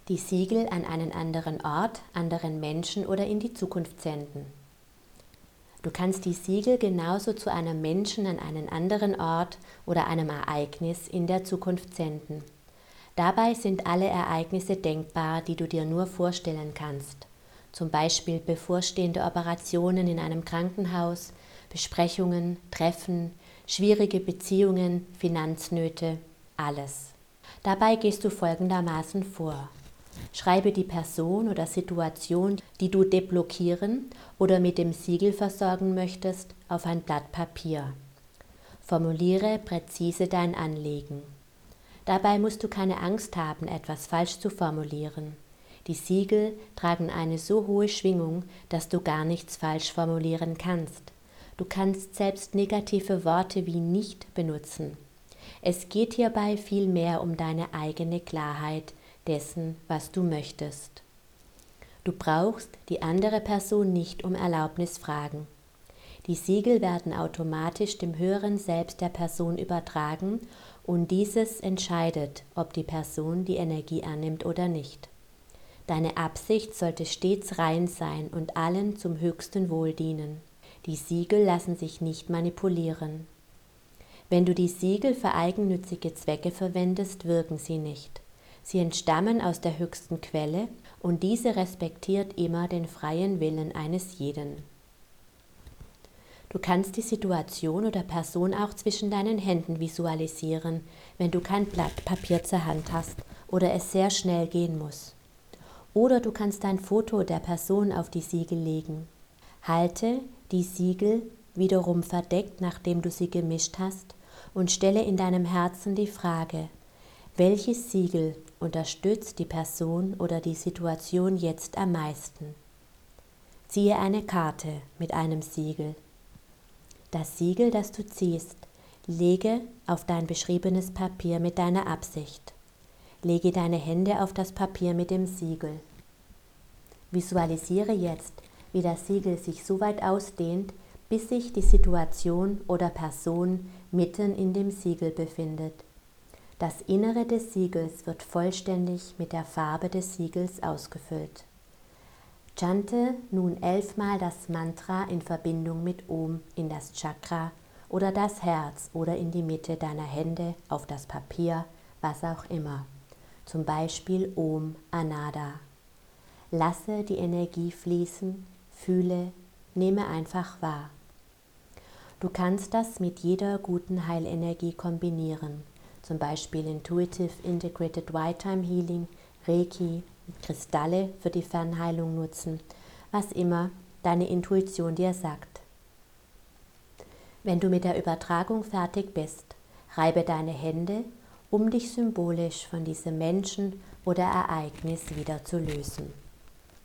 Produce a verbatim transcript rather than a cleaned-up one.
Die Siegel an einen anderen Ort, anderen Menschen oder in die Zukunft senden. Du kannst die Siegel genauso zu einem Menschen an einen anderen Ort oder einem Ereignis in der Zukunft senden. Dabei sind alle Ereignisse denkbar, die du dir nur vorstellen kannst. Zum Beispiel bevorstehende Operationen in einem Krankenhaus, Besprechungen, Treffen, schwierige Beziehungen, Finanznöte, alles. Dabei gehst du folgendermaßen vor. Schreibe die Person oder Situation, die du deblockieren oder mit dem Siegel versorgen möchtest, auf ein Blatt Papier. Formuliere präzise dein Anliegen. Dabei musst du keine Angst haben, etwas falsch zu formulieren. Die Siegel tragen eine so hohe Schwingung, dass du gar nichts falsch formulieren kannst. Du kannst selbst negative Worte wie nicht benutzen. Es geht hierbei vielmehr um deine eigene Klarheit dessen, was du möchtest. Du brauchst die andere Person nicht um Erlaubnis fragen. Die Siegel werden automatisch dem höheren Selbst der Person übertragen und dieses entscheidet, ob die Person die Energie annimmt oder nicht. Deine Absicht sollte stets rein sein und allen zum höchsten Wohl dienen. Die Siegel lassen sich nicht manipulieren. Wenn du die Siegel für eigennützige Zwecke verwendest, wirken sie nicht. Sie entstammen aus der höchsten Quelle und diese respektiert immer den freien Willen eines jeden. Du kannst die Situation oder Person auch zwischen deinen Händen visualisieren, wenn du kein Blatt Papier zur Hand hast oder es sehr schnell gehen muss. Oder du kannst ein Foto der Person auf die Siegel legen. Halte die Siegel wiederum verdeckt, nachdem du sie gemischt hast, und stelle in deinem Herzen die Frage, welches Siegel unterstützt die Person oder die Situation jetzt am meisten? Ziehe eine Karte mit einem Siegel. Das Siegel, das du ziehst, lege auf dein beschriebenes Papier mit deiner Absicht. Lege deine Hände auf das Papier mit dem Siegel. Visualisiere jetzt, wie das Siegel sich so weit ausdehnt, bis sich die Situation oder Person mitten in dem Siegel befindet. Das Innere des Siegels wird vollständig mit der Farbe des Siegels ausgefüllt. Chante nun elfmal das Mantra in Verbindung mit Om in das Chakra oder das Herz oder in die Mitte deiner Hände auf das Papier, was auch immer. Zum Beispiel Om Anada. Lasse die Energie fließen, fühle, nehme einfach wahr. Du kannst das mit jeder guten Heilenergie kombinieren. Zum Beispiel Intuitive Integrated White Time Healing, Reiki, Kristalle für die Fernheilung nutzen, was immer deine Intuition dir sagt. Wenn du mit der Übertragung fertig bist, reibe deine Hände, um dich symbolisch von diesem Menschen oder Ereignis wieder zu lösen.